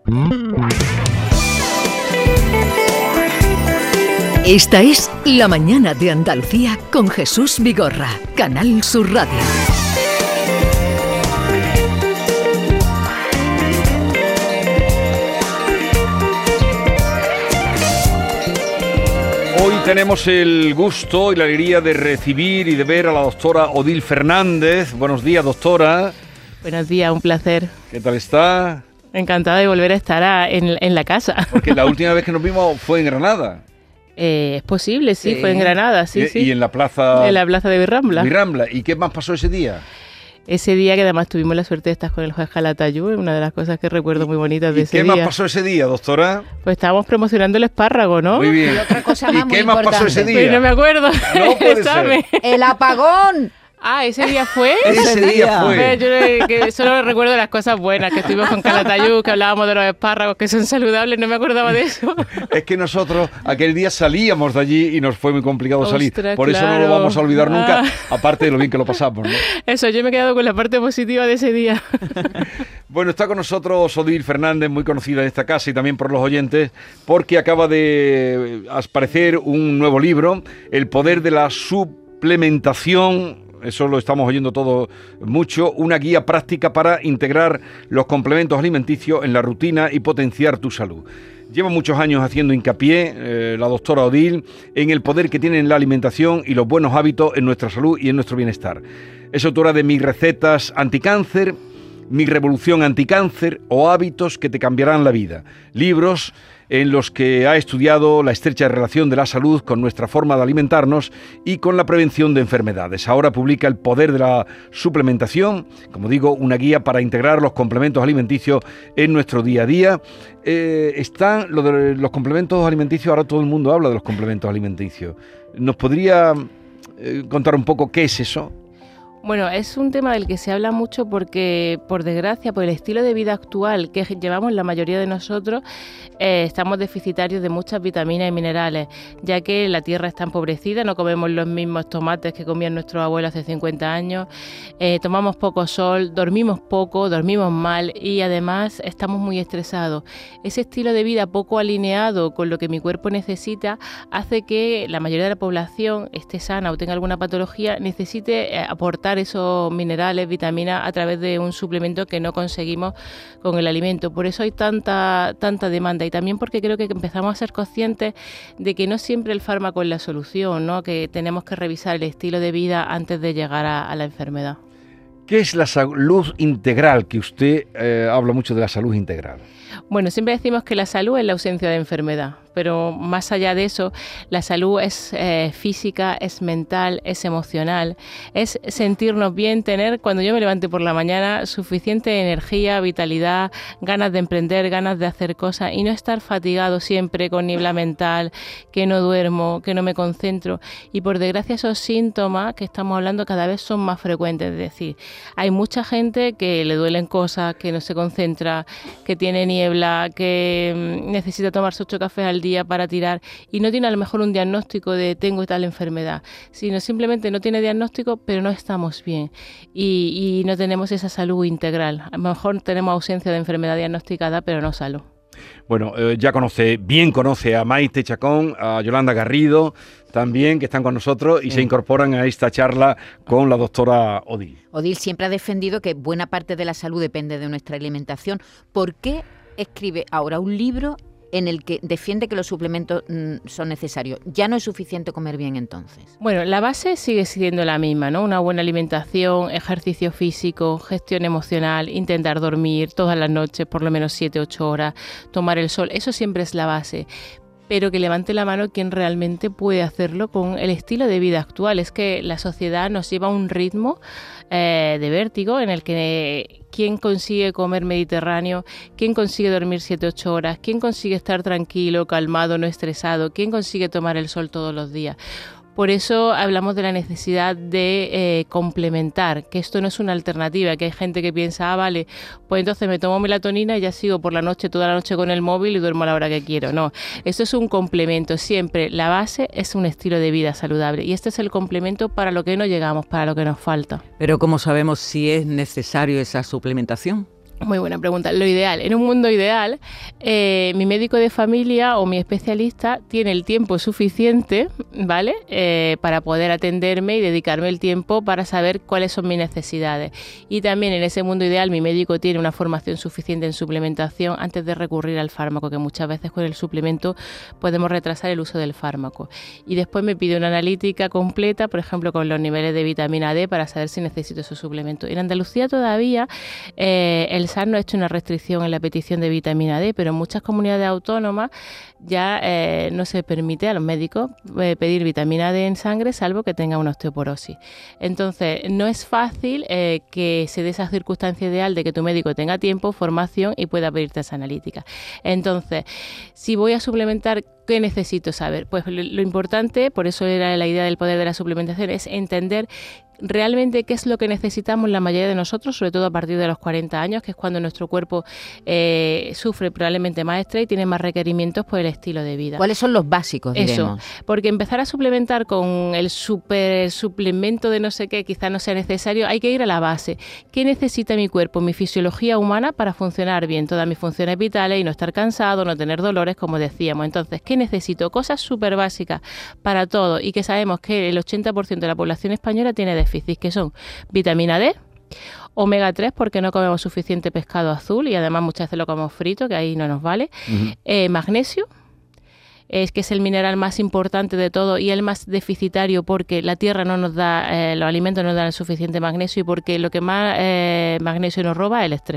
Esta es La Mañana de Andalucía con Jesús Vigorra, Canal Sur Radio. Hoy tenemos el gusto y la alegría de recibir y de ver a la doctora Odil Fernández. Buenos días, doctora. Buenos días, un placer. ¿Qué tal está? Encantada de volver a estar en la casa. Porque la última vez que nos vimos fue en Granada. Es posible, sí, fue en Granada, sí. Y en la plaza... En la plaza de Virrambla. Virrambla. ¿Y qué más pasó ese día? Ese día que además tuvimos la suerte de estar con el juez Calatayud, una de las cosas que recuerdo muy bonitas de ese día. ¿Y qué más pasó ese día, doctora? Pues estábamos promocionando el espárrago, ¿no? Muy bien. Y otra cosa más ¿Y qué más pasó ese día? Pues no me acuerdo. No puede ser. ¡El apagón! Ah, ¿ese día fue? Ese día fue. Yo que solo recuerdo las cosas buenas, que estuvimos con Calatayud, que hablábamos de los espárragos, que son saludables, no me acordaba de eso. Es que nosotros aquel día salíamos de allí y nos fue muy complicado salir. Ostras, Por eso no lo vamos a olvidar nunca, aparte de lo bien que lo pasamos, ¿no? Eso, yo me he quedado con la parte positiva de ese día. Bueno, está con nosotros Odil Fernández, muy conocida en esta casa y también por los oyentes, porque acaba de aparecer un nuevo libro, El poder de la suplementación. Eso lo estamos oyendo todo mucho, una guía práctica para integrar los complementos alimenticios en la rutina y potenciar tu salud. Lleva muchos años haciendo hincapié, la doctora Odil, en el poder que tienen la alimentación y los buenos hábitos en nuestra salud y en nuestro bienestar. Es autora de Mis recetas anticáncer, Mi revolución anticáncer o Hábitos que te cambiarán la vida. Libros en los que ha estudiado la estrecha relación de la salud con nuestra forma de alimentarnos y con la prevención de enfermedades. Ahora publica El poder de la suplementación, como digo, una guía para integrar los complementos alimenticios en nuestro día a día. Están lo de los complementos alimenticios, ahora todo el mundo habla de los complementos alimenticios. ¿Nos podría contar un poco qué es eso? Bueno, es un tema del que se habla mucho porque, por desgracia, por el estilo de vida actual que llevamos la mayoría de nosotros, estamos deficitarios de muchas vitaminas y minerales, ya que la tierra está empobrecida, no comemos los mismos tomates que comían nuestros abuelos hace 50 años, tomamos poco sol, dormimos poco, dormimos mal y además estamos muy estresados. Ese estilo de vida poco alineado con lo que mi cuerpo necesita hace que la mayoría de la población esté sana o tenga alguna patología, necesite aportar esos minerales, vitaminas a través de un suplemento que no conseguimos con el alimento. Por eso hay tanta demanda y también porque creo que empezamos a ser conscientes de que no siempre el fármaco es la solución, ¿no? Que tenemos que revisar el estilo de vida antes de llegar a la enfermedad. ¿Qué es la salud integral? Que usted habla mucho de la salud integral. Bueno, siempre decimos que la salud es la ausencia de enfermedad, pero más allá de eso, la salud es física, es mental, es emocional, es sentirnos bien, tener, cuando yo me levante por la mañana, suficiente energía, vitalidad, ganas de emprender, ganas de hacer cosas y no estar fatigado siempre con niebla mental, que no duermo, que no me concentro. Y por desgracia esos síntomas que estamos hablando cada vez son más frecuentes, es decir, hay mucha gente que le duelen cosas, que no se concentra, que tiene niebla, que necesita tomarse 8 cafés al día para tirar y no tiene a lo mejor un diagnóstico de tengo tal enfermedad, sino simplemente no tiene diagnóstico pero no estamos bien y no tenemos esa salud integral. A lo mejor tenemos ausencia de enfermedad diagnosticada pero no salud. Bueno, ya conoce a Maite Chacón, a Yolanda Garrido también, que están con nosotros y se incorporan a esta charla con la doctora Odil. Odil siempre ha defendido que buena parte de la salud depende de nuestra alimentación. ¿Por qué escribe ahora un libro en el que defiende que los suplementos son necesarios? ¿Ya no es suficiente comer bien entonces? Bueno, la base sigue siendo la misma, ¿no? Una buena alimentación, ejercicio físico, gestión emocional, intentar dormir todas las noches por lo menos 7-8 horas, tomar el sol, eso siempre es la base. Pero que levante la mano quien realmente puede hacerlo con el estilo de vida actual. Es que la sociedad nos lleva a un ritmo de vértigo en el que quién consigue comer mediterráneo, quién consigue dormir 7-8 horas, quién consigue estar tranquilo, calmado, no estresado, quién consigue tomar el sol todos los días. Por eso hablamos de la necesidad de complementar, que esto no es una alternativa, que hay gente que piensa, vale, pues entonces me tomo melatonina y ya sigo por la noche, toda la noche con el móvil y duermo a la hora que quiero. No, esto es un complemento, siempre la base es un estilo de vida saludable y este es el complemento para lo que no llegamos, para lo que nos falta. Pero ¿cómo sabemos si es necesario esa suplementación? Muy buena pregunta. Lo ideal, en un mundo ideal, mi médico de familia o mi especialista tiene el tiempo suficiente, ¿vale? Para poder atenderme y dedicarme el tiempo para saber cuáles son mis necesidades. Y también en ese mundo ideal mi médico tiene una formación suficiente en suplementación antes de recurrir al fármaco, que muchas veces con el suplemento podemos retrasar el uso del fármaco. Y después me pide una analítica completa, por ejemplo, con los niveles de vitamina D para saber si necesito esos suplementos. En Andalucía todavía el SAR no ha hecho una restricción en la petición de vitamina D, pero en muchas comunidades autónomas ya no se permite a los médicos pedir vitamina D en sangre salvo que tenga una osteoporosis. Entonces, no es fácil que se dé esa circunstancia ideal de que tu médico tenga tiempo, formación y pueda pedirte esa analítica. Entonces, si voy a suplementar, ¿qué necesito saber? Pues lo importante, por eso era la idea del poder de la suplementación, es entender realmente qué es lo que necesitamos la mayoría de nosotros, sobre todo a partir de los 40 años, que es cuando nuestro cuerpo sufre probablemente más estrés y tiene más requerimientos por el estilo de vida. ¿Cuáles son los básicos, diremos? Eso, porque empezar a suplementar con el super suplemento de no sé qué quizás no sea necesario, hay que ir a la base. ¿Qué necesita mi cuerpo, mi fisiología humana para funcionar bien todas mis funciones vitales y no estar cansado, no tener dolores, como decíamos? Entonces, ¿qué necesito? Cosas súper básicas para todo y que sabemos que el 80% de la población española tiene déficit, que son vitamina D, omega 3 porque no comemos suficiente pescado azul y además muchas veces lo comemos frito, que ahí no nos vale, magnesio, que es el mineral más importante de todo y el más deficitario porque la tierra no nos da, los alimentos no nos dan el suficiente magnesio y porque lo que más magnesio nos roba es el estrés.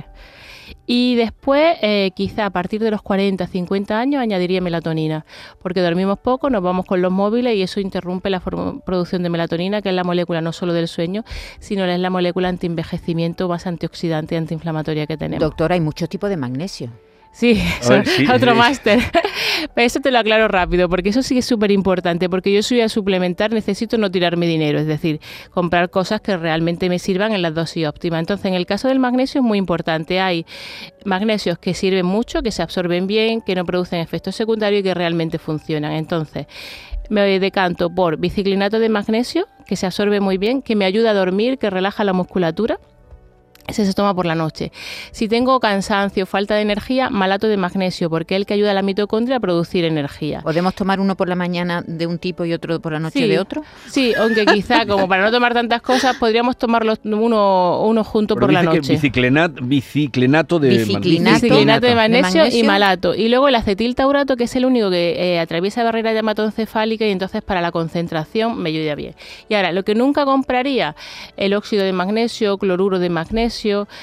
Y después, quizá a partir de los 40, 50 años, añadiría melatonina, porque dormimos poco, nos vamos con los móviles y eso interrumpe la producción de melatonina, que es la molécula no solo del sueño, sino es la molécula antienvejecimiento más antioxidante y antiinflamatoria que tenemos. Doctora, hay muchos tipos de magnesio. Sí, otro máster. Pero eso te lo aclaro rápido, porque eso sí es súper importante, porque yo soy a suplementar, necesito no tirar mi dinero, es decir, comprar cosas que realmente me sirvan en la dosis óptima. Entonces, en el caso del magnesio es muy importante. Hay magnesios que sirven mucho, que se absorben bien, que no producen efectos secundarios y que realmente funcionan. Entonces, me decanto por biciclinato de magnesio, que se absorbe muy bien, que me ayuda a dormir, que relaja la musculatura. Ese se toma por la noche. Si tengo cansancio, falta de energía, malato de magnesio, porque es el que ayuda a la mitocondria a producir energía. ¿Podemos tomar uno por la mañana de un tipo y otro por la noche de otro? Sí, aunque quizá, como para no tomar tantas cosas, podríamos tomarlos uno junto por la noche. Biciclinato de magnesio y malato. Y luego el acetiltaurato, que es el único que atraviesa la barrera hematoencefálica y entonces para la concentración me ayuda bien. Y ahora, lo que nunca compraría, el óxido de magnesio, cloruro de magnesio,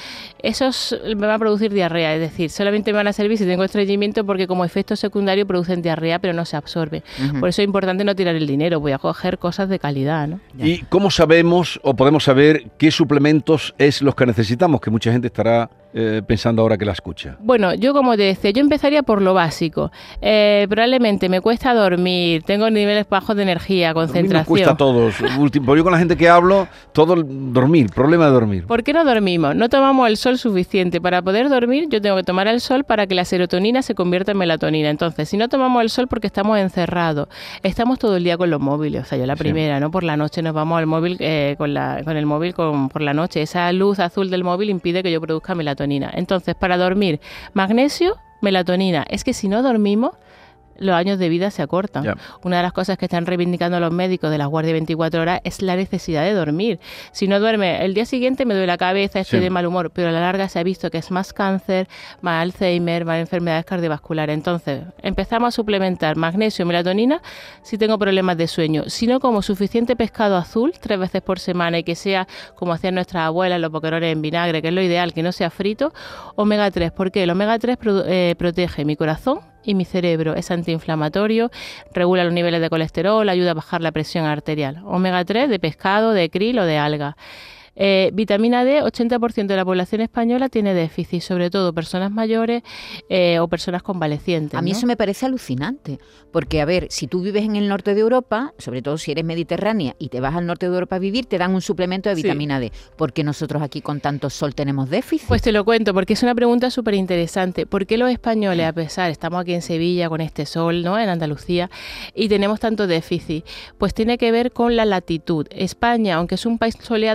esos me van a producir diarrea, es decir, solamente me van a servir si tengo estreñimiento porque como efecto secundario producen diarrea pero no se absorbe. Por eso es importante no tirar el dinero, voy a coger cosas de calidad, ¿no? ¿Y cómo sabemos o podemos saber qué suplementos es los que necesitamos? Que mucha gente estará pensando ahora que la escucha. Bueno, yo como te decía, yo empezaría por lo básico. Probablemente me cuesta dormir, tengo niveles bajos de energía, concentración. Nos cuesta a todos. Yo con la gente que hablo, todo dormir, problema de dormir. ¿Por qué no dormimos? No tomamos el sol suficiente. Para poder dormir yo tengo que tomar el sol para que la serotonina se convierta en melatonina. Entonces, si no tomamos el sol porque estamos encerrados, estamos todo el día con los móviles. O sea, yo la primera, ¿no? Por la noche nos vamos al móvil con el móvil por la noche. Esa luz azul del móvil impide que yo produzca melatonina. Entonces, para dormir, magnesio, melatonina. Es que si no dormimos, los años de vida se acortan. Una de las cosas que están reivindicando los médicos de la guardia 24 horas es la necesidad de dormir. Si no duerme, el día siguiente me duele la cabeza, estoy de mal humor, pero a la larga se ha visto que es más cáncer, más Alzheimer, más enfermedades cardiovasculares. Entonces, empezamos a suplementar magnesio, melatonina si tengo problemas de sueño. Si no como suficiente pescado azul 3 veces por semana y que sea como hacían nuestras abuelas, los boquerones en vinagre, que es lo ideal, que no sea frito, omega 3, porque el omega 3 protege mi corazón y mi cerebro, es antiinflamatorio, regula los niveles de colesterol, ayuda a bajar la presión arterial. Omega 3 de pescado, de krill o de alga. Vitamina D, 80% de la población española tiene déficit, sobre todo personas mayores o personas convalecientes. A mí eso me parece alucinante, porque a ver, si tú vives en el norte de Europa, sobre todo si eres mediterránea y te vas al norte de Europa a vivir, te dan un suplemento de vitamina D. ¿Por qué nosotros aquí con tanto sol tenemos déficit? Pues te lo cuento, porque es una pregunta súper interesante. ¿Por qué los españoles, a pesar, estamos aquí en Sevilla con este sol, ¿no?, en Andalucía, y tenemos tanto déficit? Pues tiene que ver con la latitud. España, aunque es un país soleado, está bastante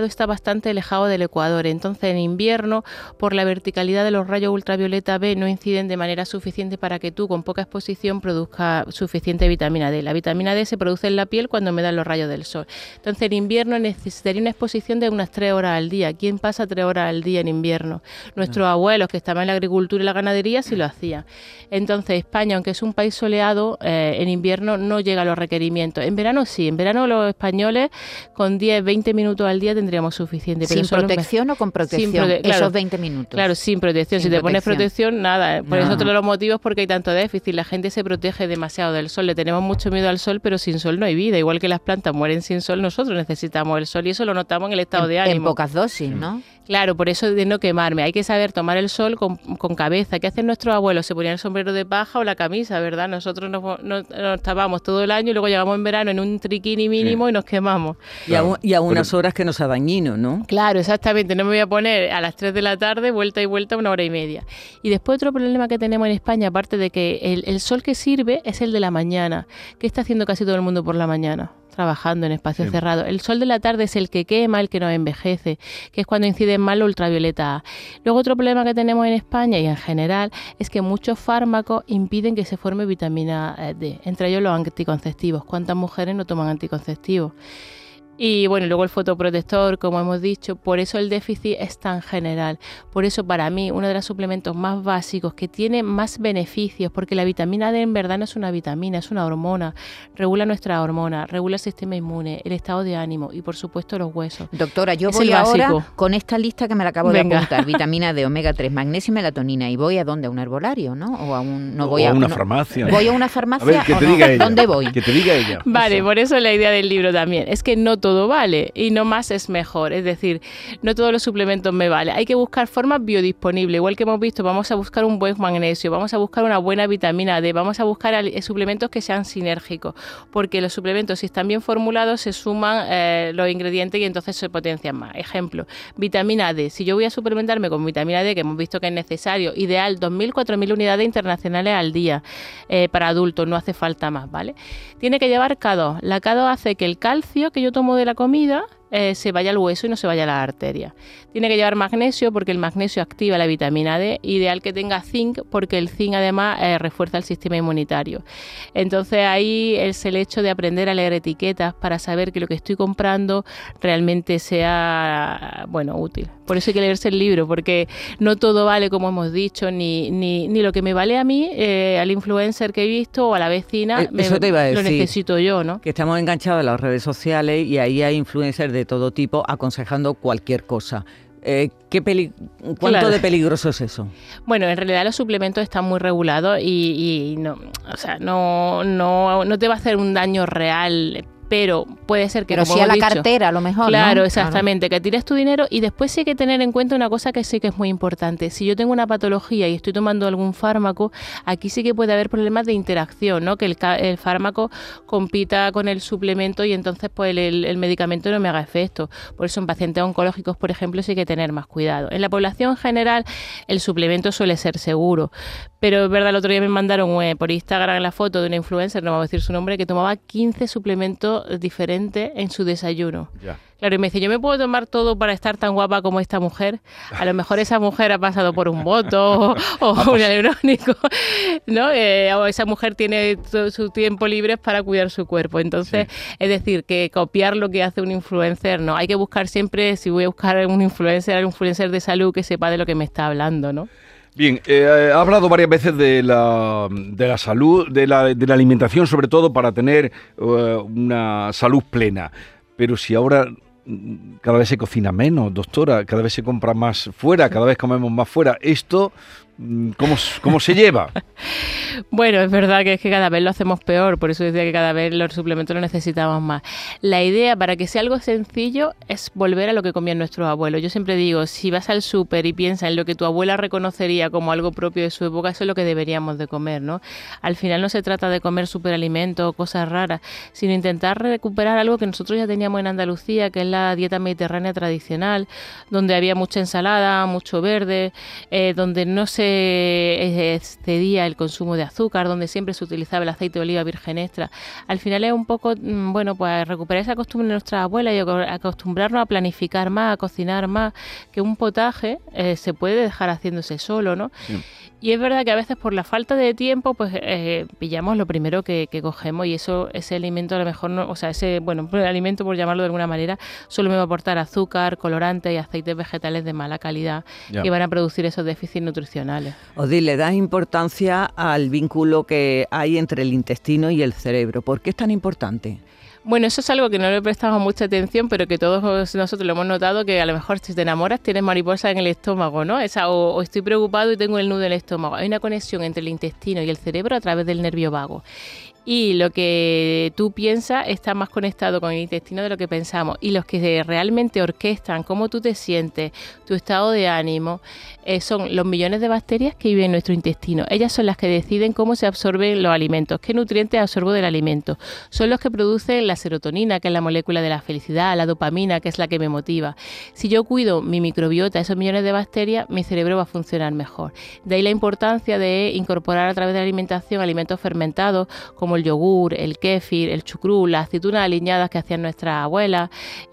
bastante alejado del ecuador. Entonces, en invierno, por la verticalidad de los rayos ultravioleta B, no inciden de manera suficiente para que tú, con poca exposición, produzca suficiente vitamina D. La vitamina D se produce en la piel cuando me dan los rayos del sol. Entonces, en invierno necesitaría una exposición de unas 3 horas al día. ¿Quién pasa 3 horas al día en invierno? Nuestros abuelos, que estaban en la agricultura y la ganadería, sí lo hacían. Entonces, España, aunque es un país soleado, en invierno no llega a los requerimientos. En verano sí, en verano los españoles con 10-20 minutos al día tendríamos suficiente. ¿Sin protección o con protección? Claro, esos 20 minutos. Claro, sin protección. Si te pones protección, nada. Por eso otro de los motivos porque hay tanto déficit. La gente se protege demasiado del sol. Le tenemos mucho miedo al sol, pero sin sol no hay vida. Igual que las plantas mueren sin sol, nosotros necesitamos el sol y eso lo notamos en el estado de ánimo. En pocas dosis, ¿no? Claro, por eso de no quemarme. Hay que saber tomar el sol con cabeza. ¿Qué hacen nuestros abuelos? Se ponían el sombrero de paja o la camisa, ¿verdad? Nosotros nos tapamos todo el año y luego llegamos en verano en un triquini mínimo y nos quemamos. Claro. Y a unas horas que nos sea dañino, ¿no? Claro, exactamente. No me voy a poner a las 3 de la tarde, vuelta y vuelta, 1 hora y media. Y después otro problema que tenemos en España, aparte de que el sol que sirve es el de la mañana. ¿Qué está haciendo casi todo el mundo por la mañana? Trabajando en espacios cerrados. El sol de la tarde es el que quema, el que nos envejece, que es cuando incide más la ultravioleta A. Luego otro problema que tenemos en España y en general es que muchos fármacos impiden que se forme vitamina D, entre ellos los anticonceptivos. ¿Cuántas mujeres no toman anticonceptivos? Y bueno, luego el fotoprotector, como hemos dicho, por eso el déficit es tan general. Por eso para mí uno de los suplementos más básicos que tiene más beneficios, porque la vitamina D en verdad no es una vitamina, es una hormona, regula nuestra hormona, regula el sistema inmune, el estado de ánimo y por supuesto los huesos. Doctora, yo voy ahora con esta lista que me la acabo de apuntar, vitamina D, omega 3, magnesio y melatonina, y voy a ¿dónde? A un herbolario, ¿no? O a una farmacia. ¿Voy a una farmacia? A ver, que te diga ella. ¿Dónde voy? Que te diga ella. Vale, eso. Por eso la idea del libro también, es que no todo vale y no más es mejor, es decir, no todos los suplementos me valen, hay que buscar formas biodisponibles, igual que hemos visto, vamos a buscar un buen magnesio, vamos a buscar una buena vitamina D, vamos a buscar suplementos que sean sinérgicos, porque los suplementos si están bien formulados se suman los ingredientes y entonces se potencian más. Ejemplo, vitamina D, si yo voy a suplementarme con vitamina D, que hemos visto que es necesario, ideal 2.000-4.000 unidades internacionales al día para adultos, no hace falta más, ¿vale? Tiene que llevar K2, la K2 hace que el calcio que yo tomo de la comida se vaya al hueso y no se vaya a la arteria. Tiene que llevar magnesio porque el magnesio activa la vitamina D, ideal que tenga zinc porque el zinc además refuerza el sistema inmunitario. Entonces ahí es el hecho de aprender a leer etiquetas para saber que lo que estoy comprando realmente sea útil. Por eso hay que leerse el libro, porque no todo vale, como hemos dicho, ni lo que me vale a mí, al influencer que he visto o a la vecina, eso te iba a decir, lo necesito yo, ¿no? Que estamos enganchados a las redes sociales y ahí hay influencers de todo tipo aconsejando cualquier cosa. ¿Cuánto de peligroso es eso? Bueno, en realidad los suplementos están muy regulados y no te va a hacer un daño real, pero puede ser que... Pero sí a la cartera, a lo mejor, claro, ¿no? Exactamente, que tires tu dinero y después sí hay que tener en cuenta una cosa que sí que es muy importante. Si yo tengo una patología y estoy tomando algún fármaco, aquí sí que puede haber problemas de interacción, ¿no? Que el fármaco compita con el suplemento y entonces pues el medicamento no me haga efecto. Por eso en pacientes oncológicos, por ejemplo, sí hay que tener más cuidado. En la población general el suplemento suele ser seguro, pero es verdad, el otro día me mandaron por Instagram la foto de una influencer, no vamos a decir su nombre, que tomaba 15 suplementos diferentes en su desayuno. Ya. Claro, y me dice, ¿yo me puedo tomar todo para estar tan guapa como esta mujer? A lo mejor esa mujer ha pasado por un botox o un hialurónico, ¿no? O esa mujer tiene todo su tiempo libre para cuidar su cuerpo. Entonces, es decir, que copiar lo que hace un influencer, no. Hay que buscar siempre, si voy a buscar un influencer de salud que sepa de lo que me está hablando, ¿no? Bien, ha hablado varias veces de la salud, de la alimentación, sobre todo para tener una salud plena. Pero si ahora cada vez se cocina menos, doctora, cada vez se compra más fuera, cada vez comemos más fuera, esto... ¿Cómo se lleva? Bueno, es verdad que cada vez lo hacemos peor, por eso decía que cada vez los suplementos los necesitamos más. La idea, para que sea algo sencillo, es volver a lo que comían nuestros abuelos. Yo siempre digo, si vas al súper y piensas en lo que tu abuela reconocería como algo propio de su época, eso es lo que deberíamos de comer, ¿no? Al final no se trata de comer superalimentos o cosas raras, sino intentar recuperar algo que nosotros ya teníamos en Andalucía, que es la dieta mediterránea tradicional, donde había mucha ensalada, mucho verde, donde no se excedía el consumo de azúcar, donde siempre se utilizaba el aceite de oliva virgen extra. Al final es un poco, bueno, pues recuperar esa costumbre de nuestras abuelas y acostumbrarnos a planificar más, a cocinar más, que un potaje se puede dejar haciéndose solo, ¿no? Sí. Y es verdad que a veces por la falta de tiempo, pues pillamos lo primero que cogemos, y ese alimento a lo mejor no, o sea, ese alimento, por llamarlo de alguna manera, solo me va a aportar azúcar, colorantes y aceites vegetales de mala calidad que van a producir esos déficits nutricionales. Odil, le das importancia al vínculo que hay entre el intestino y el cerebro. ¿Por qué es tan importante? Bueno, eso es algo que no le prestamos mucha atención, pero que todos nosotros lo hemos notado, que a lo mejor si te enamoras tienes mariposa en el estómago, ¿no? O estoy preocupado y tengo el nudo en el estómago. Hay una conexión entre el intestino y el cerebro a través del nervio vago. Y lo que tú piensas está más conectado con el intestino de lo que pensamos. Y los que realmente orquestan cómo tú te sientes, tu estado de ánimo, son los millones de bacterias que viven en nuestro intestino. Ellas son las que deciden cómo se absorben los alimentos, qué nutrientes absorbo del alimento. Son los que producen la serotonina, que es la molécula de la felicidad, la dopamina, que es la que me motiva. Si yo cuido mi microbiota, esos millones de bacterias, mi cerebro va a funcionar mejor. De ahí la importancia de incorporar a través de la alimentación alimentos fermentados, como el yogur, el kéfir, el chucrú, las aceitunas aliñadas que hacían nuestras abuelas,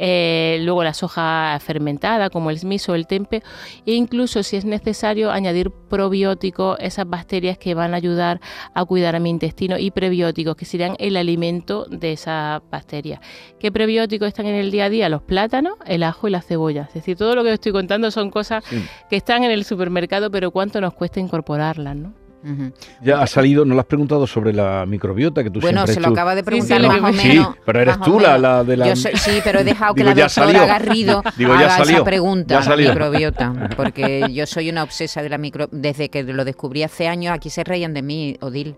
luego la soja fermentada como el miso o el tempe, e incluso si es necesario añadir probióticos, esas bacterias que van a ayudar a cuidar a mi intestino, y prebióticos que serían el alimento de esas bacterias. ¿Qué prebióticos están en el día a día? Los plátanos, el ajo y la cebolla. Es decir, todo lo que estoy contando son cosas que están en el supermercado, pero cuánto nos cuesta incorporarlas, ¿no? Uh-huh. Ya ha salido, ¿no le has preguntado sobre la microbiota que tú bueno, siempre... Bueno, se lo acaba de preguntar más o menos. Sí, pero eres tú la de la... Sí, pero he dejado que la doctora Garrido haga esa pregunta, la microbiota, porque yo soy una obsesa de la microbiota. Desde que lo descubrí hace años, aquí se reían de mí, Odil.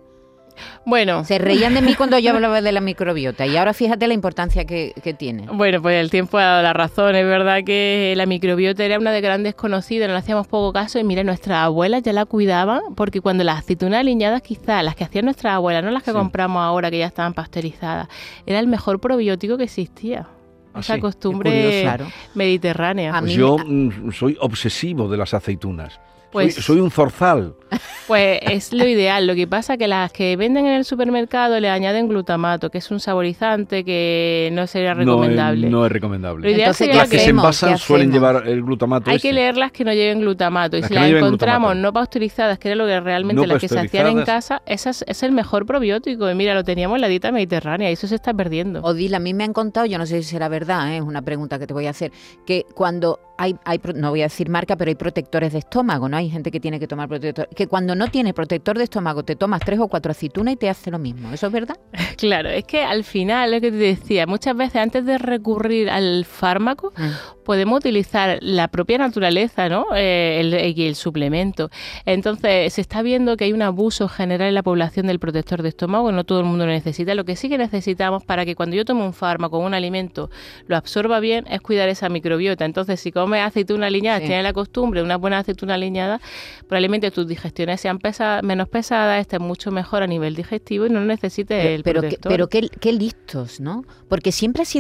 Bueno. Se reían de mí cuando yo hablaba de la microbiota, y ahora fíjate la importancia que tiene. Bueno, pues el tiempo ha dado la razón. Es verdad que la microbiota era una de grandes desconocidas, no le hacíamos poco caso, y mira, nuestras abuelas ya la cuidaban, porque cuando las aceitunas aliñadas, quizás las que hacían nuestras abuelas, no las que compramos ahora, que ya estaban pasteurizadas, era el mejor probiótico que existía. Esa costumbre mediterránea. Pues yo soy obsesivo de las aceitunas. Pues, soy un zorzal. Pues es lo ideal. Lo que pasa es que las que venden en el supermercado le añaden glutamato, que es un saborizante que no sería recomendable. No es recomendable. Lo ideal entonces, las que se envasan suelen llevar el glutamato. Hay que leerlas que no lleven glutamato. Y si las encontramos no pasteurizadas, que era lo que realmente las que se hacían en casa, esas es el mejor probiótico. Y mira, lo teníamos en la dieta mediterránea y eso se está perdiendo. Odil, a mí me han contado, yo no sé si será verdad, es una pregunta que te voy a hacer, que cuando hay, no voy a decir marca, pero hay protectores de estómago, ¿no? Hay gente que tiene que tomar protector, que cuando no tiene protector de estómago te tomas 3 o 4 aceitunas y te hace lo mismo. ¿Eso es verdad? Claro, es que al final, lo que te decía, muchas veces antes de recurrir al fármaco, podemos utilizar la propia naturaleza, ¿no? El suplemento. Entonces, se está viendo que hay un abuso general en la población del protector de estómago, no todo el mundo lo necesita. Lo que sí que necesitamos para que cuando yo tomo un fármaco o un alimento lo absorba bien es cuidar esa microbiota. Entonces, si comes aceituna aliñada, tienes la costumbre de una buena aceituna aliñada, probablemente tus digestiones sean menos pesadas, estén mucho mejor a nivel digestivo y no necesites el protector. Pero qué listos, ¿no? Porque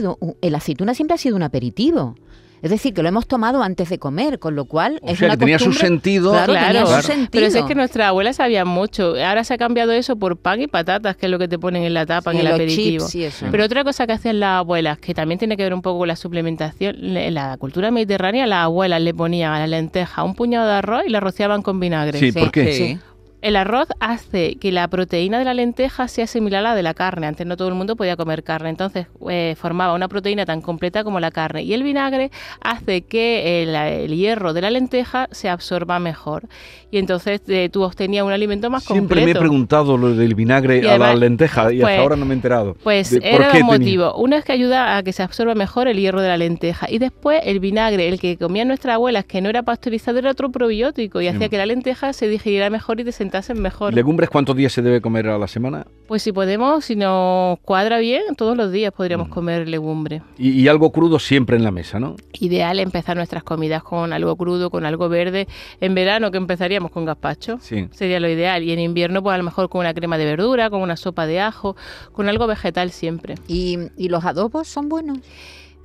la aceituna siempre ha sido un aperitivo. Es decir, que lo hemos tomado antes de comer, con lo cual es una tenía su sentido. Claro. Su sentido. Pero es que nuestras abuelas sabían mucho. Ahora se ha cambiado eso por pan y patatas, que es lo que te ponen en la tapa, en el aperitivo. Chips y eso. Pero otra cosa que hacían las abuelas, que también tiene que ver un poco con la suplementación, en la cultura mediterránea, las abuelas le ponían a la lenteja un puñado de arroz y la rociaban con vinagre. Sí, ¿por qué? Sí. El arroz hace que la proteína de la lenteja sea similar a la de la carne. Antes no todo el mundo podía comer carne, entonces formaba una proteína tan completa como la carne. Y el vinagre hace que el hierro de la lenteja se absorba mejor. Y entonces tú obtenías un alimento más completo. Siempre me he preguntado lo del vinagre además, a la lenteja y hasta ahora no me he enterado. Pues era dos motivos. Uno es que ayuda a que se absorba mejor el hierro de la lenteja. Y después el vinagre, el que comían nuestras abuelas, que no era pasteurizado, era otro probiótico y hacía que la lenteja se digiriera mejor y te sentasen mejor. ¿Legumbres cuántos días se debe comer a la semana? Pues si podemos, si nos cuadra bien, todos los días podríamos comer legumbre. Y algo crudo siempre en la mesa, ¿no? Ideal empezar nuestras comidas con algo crudo, con algo verde. En verano, que empezaríamos con gazpacho, sería lo ideal. Y en invierno, pues a lo mejor con una crema de verdura, con una sopa de ajo, con algo vegetal siempre. ¿Y los adobos son buenos?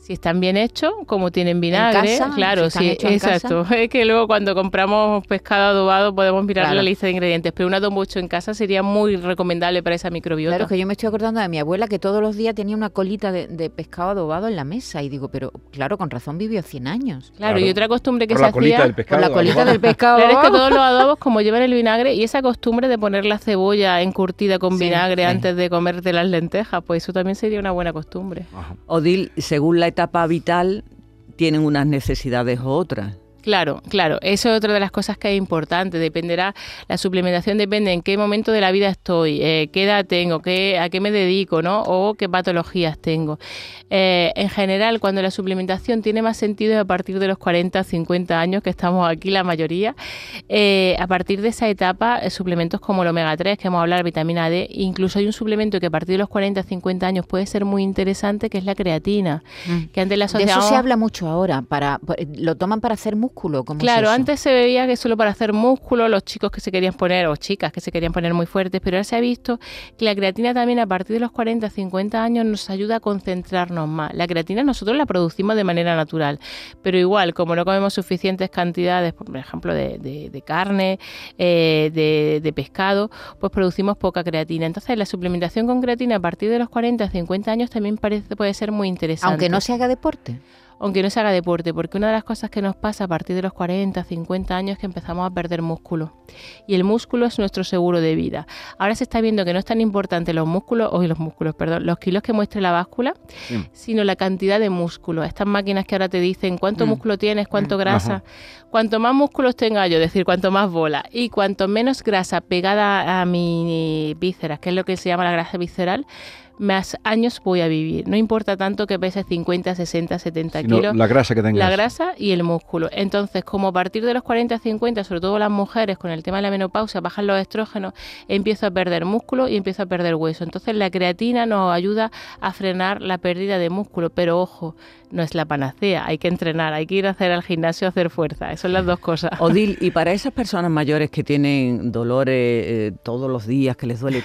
Si están bien hechos, como tienen vinagre, ¿En casa? claro, ¿Si están hechos en exacto. casa? Es que luego cuando compramos pescado adobado podemos mirar Claro. la lista de ingredientes, pero un adobo hecho en casa sería muy recomendable para esa microbiota. Claro, que yo me estoy acordando de mi abuela que todos los días tenía una colita de pescado adobado en la mesa y digo, pero claro, con razón vivió 100 años. Claro, y otra costumbre que Por se la colita hacía... del pescado. Con la colita adobado. del pescado Claro, es que adobado. todos los adobos, como llevan el vinagre, y esa costumbre de poner la cebolla encurtida con Sí, vinagre sí. antes de comerte las lentejas, pues eso también sería una buena costumbre. Ajá. Odil, según la etapa vital, tienen unas necesidades u otras. Claro, claro. Eso es otra de las cosas que es importante. Dependerá, la suplementación depende en qué momento de la vida estoy, qué edad tengo, a qué me dedico, ¿no? O qué patologías tengo. En general, cuando la suplementación tiene más sentido es a partir de los 40, 50 años, que estamos aquí la mayoría. A partir de esa etapa, suplementos como el omega 3, que hemos hablado, la vitamina D, incluso hay un suplemento que a partir de los 40, 50 años puede ser muy interesante, que es la creatina, que antes la De eso asociábamos... se habla mucho ahora. Lo toman para hacer músculo. ¿Cómo Claro, es eso? antes se veía que solo para hacer músculo, los chicos que se querían poner, o chicas que se querían poner muy fuertes, pero ahora se ha visto que la creatina también a partir de los 40, 50 años nos ayuda a concentrarnos más. La creatina nosotros la producimos de manera natural, pero igual, como no comemos suficientes cantidades, por ejemplo, de carne, de pescado, pues producimos poca creatina. Entonces, la suplementación con creatina a partir de los 40, 50 años también puede ser muy interesante. Aunque no se haga deporte. Aunque no se haga deporte, porque una de las cosas que nos pasa a partir de los 40, 50 años es que empezamos a perder músculo. Y el músculo es nuestro seguro de vida. Ahora se está viendo que no es tan importante los kilos que muestre la báscula, sino la cantidad de músculo. Estas máquinas que ahora te dicen cuánto músculo tienes, cuánto grasa. Ajá. Cuanto más músculos tenga yo, es decir, cuanto más bola, y cuanto menos grasa pegada a mi vísceras, que es lo que se llama la grasa visceral, más años voy a vivir. No importa tanto que pese 50, 60, 70 Sino kilos. la grasa que tengas. La grasa y el músculo. Entonces, como a partir de los 40, 50, sobre todo las mujeres, con el tema de la menopausia, bajan los estrógenos, empiezo a perder músculo y empiezo a perder hueso. Entonces, la creatina nos ayuda a frenar la pérdida de músculo. Pero, ojo, no es la panacea. Hay que entrenar, hay que ir a hacer al gimnasio a hacer fuerza. Eso son las dos cosas. Odil, y para esas personas mayores que tienen dolores todos los días, que les duele,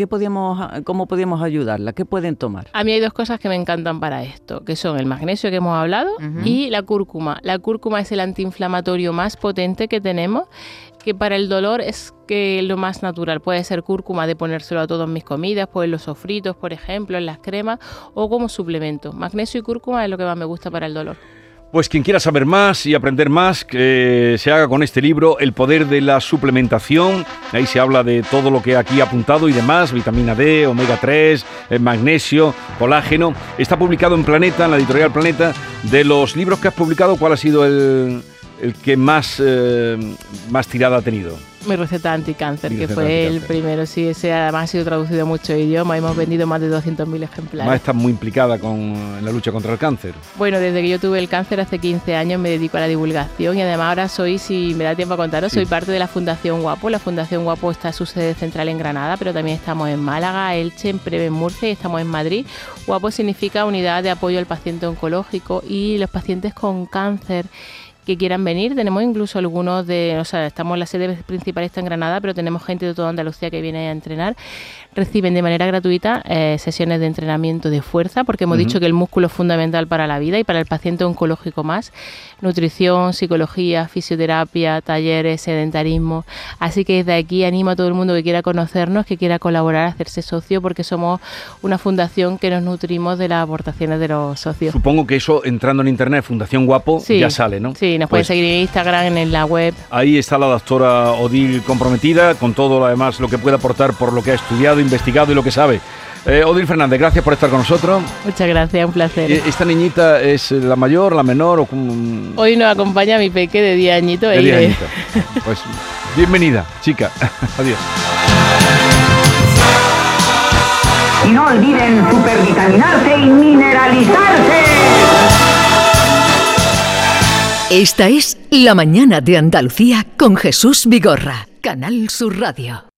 ¿cómo podríamos ayudarlas? ¿Qué pueden tomar? A mí hay dos cosas que me encantan para esto, que son el magnesio que hemos hablado y la cúrcuma. La cúrcuma es el antiinflamatorio más potente que tenemos, que para el dolor es que lo más natural. Puede ser cúrcuma de ponérselo a todas mis comidas, pues en los sofritos, por ejemplo, en las cremas, o como suplemento. Magnesio y cúrcuma es lo que más me gusta para el dolor. Pues quien quiera saber más y aprender más, que se haga con este libro, El poder de la suplementación. Ahí se habla de todo lo que aquí he apuntado y demás, vitamina D, omega 3, magnesio, colágeno. Está publicado en Planeta, en la editorial Planeta. De los libros que has publicado, ¿cuál ha sido el que más tirada ha tenido? Mi receta anticáncer, Mi que receta fue el anticáncer. primero, sí, ese además ha sido traducido a muchos idiomas, hemos vendido más de 200.000 ejemplares. Además estás muy implicada en la lucha contra el cáncer. Bueno, desde que yo tuve el cáncer hace 15 años me dedico a la divulgación y además ahora soy, si me da tiempo a contaros, soy parte de la Fundación Guapo. La Fundación Guapo está su sede central en Granada, pero también estamos en Málaga, Elche, en Preve, en Murcia y estamos en Madrid. Guapo significa Unidad de Apoyo al Paciente Oncológico y los pacientes con cáncer que quieran venir. Tenemos incluso algunos estamos en la sede principal está en Granada, pero tenemos gente de toda Andalucía que viene a entrenar. Reciben de manera gratuita sesiones de entrenamiento de fuerza, porque hemos dicho que el músculo es fundamental para la vida y para el paciente oncológico más. Nutrición, psicología, fisioterapia, talleres, sedentarismo. Así que desde aquí animo a todo el mundo que quiera conocernos, que quiera colaborar, hacerse socio, porque somos una fundación que nos nutrimos de las aportaciones de los socios. Supongo que eso, entrando en internet, Fundación Guapo, Sí, ya sale, ¿no? Sí, nos Pues pueden seguir en Instagram, en la web. ahí está la doctora Odil comprometida con todo, además, lo que puede aportar por lo que ha estudiado, investigado y lo que sabe. Odil Fernández, gracias por estar con nosotros. Muchas gracias, un placer. ¿Esta niñita es la mayor, la menor o cómo? Hoy nos acompaña mi peque de 10 añitos. De 10 añitos. Pues bienvenida, chica. Adiós. Y no olviden supervitaminarse y mineralizarse. Esta es La Mañana de Andalucía con Jesús Vigorra, Canal Sur Radio.